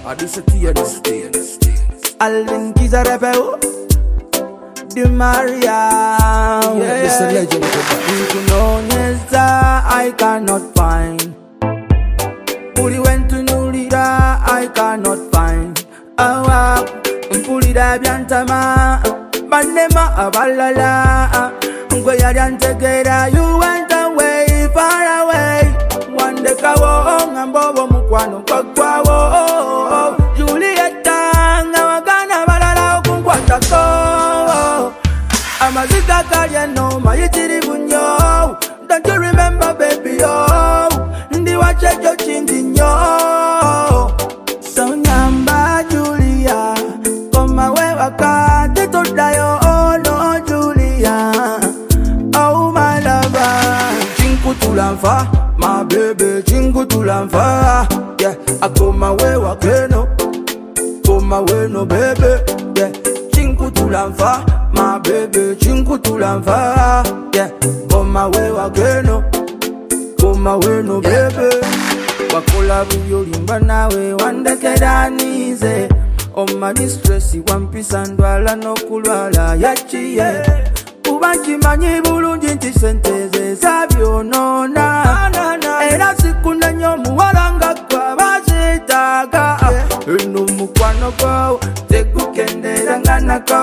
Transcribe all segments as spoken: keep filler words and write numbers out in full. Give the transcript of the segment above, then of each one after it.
I do say tea, this tea, this tea. Alvin Kizarebeu, Di Maria. Yeah, this a legend. You know, I cannot find. Puri went to Nulida, I cannot find. Awa, Pulida Biantama, Bandema Abalala. Together, you went away, far away. One day, Kawo, and Bobo Mukwano, Kakwawo, Julieta, Nawagana, Balala, Kunkwatako. I'm a Zika Kariano, my Yitiri Bunyo. Don't you remember, baby? Oh, Ndi watch your chin in yo. So, Namba Julia, come my way, Waka, they don't die, oh, no, Julia. Oh, my lover, Chinku Tulanfa, my baby, Chinku Tulanfa. Yeah, I come my way, Wakeno, come my way, no baby. Yeah, Chinku Tulanfa, my baby, Chinku Tulanfa. Yeah, come my way, Wakeno, come my way, no baby. Wakola buyo limba nawe, wanda kedanize. Oh, my distress, one piece and wala no kulwala, yachi, yeah. Ubanchi mani bulungi nti senteze zabyo nona era sikunda nyo muwalanga kwa bazitaga eno mukwano ko tegukendera nganako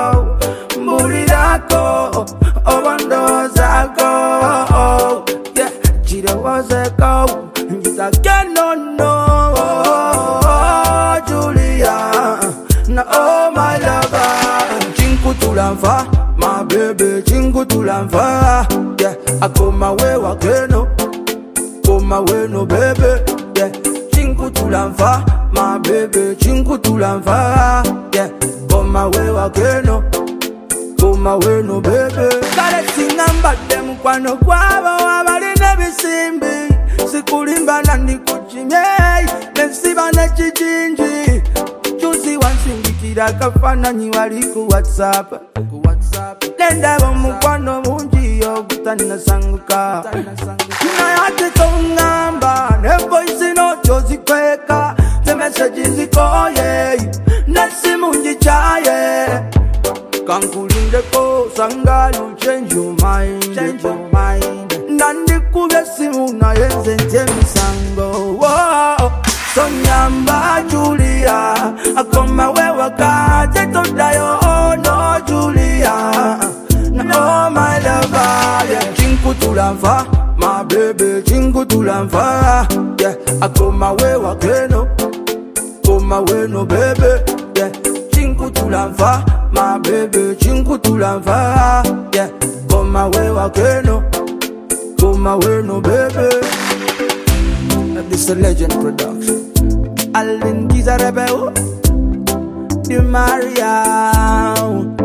mbulirako obondozako yeah jirowozeko njitagenono Julia na oh my lover Chinku Tulanfa my baby, Chingu Tulanfa. Yeah, I come my way, Wakeno. Come my way, no baby. Yeah, Chingu Tulanfa. My baby, Chingu Tulanfa. Yeah, come my way, Wakeno. Come my way, no baby. Gotta sing and back them kwano kwabo. Abali nebi simbi. Sikulimba nandi kuchime. Nensiba na chichinji. Chusi wansimbi kida kafana nyiwali ku WhatsApp. Lenda bamukwano munji yo gutana sanguka na yate tongamba ne voice no jozi kweka the messages ko ye nasi munji chaye kankulinde ko sangalu change your mind change your mind nandi kubesimu na yenze ntemi sango oh Sonyamba Julia akoma wewa kate todayo oh no Julia oh my lover yeah Chinku Tulanfa my baby Chinku Tulanfa yeah akoma wewa keno koma we no baby yeah Chinku Tulanfa my baby Chinku Tulanfa yeah koma wewa keno koma we no baby. This is a legend production. Alvin Kizarebeu, Di Maria.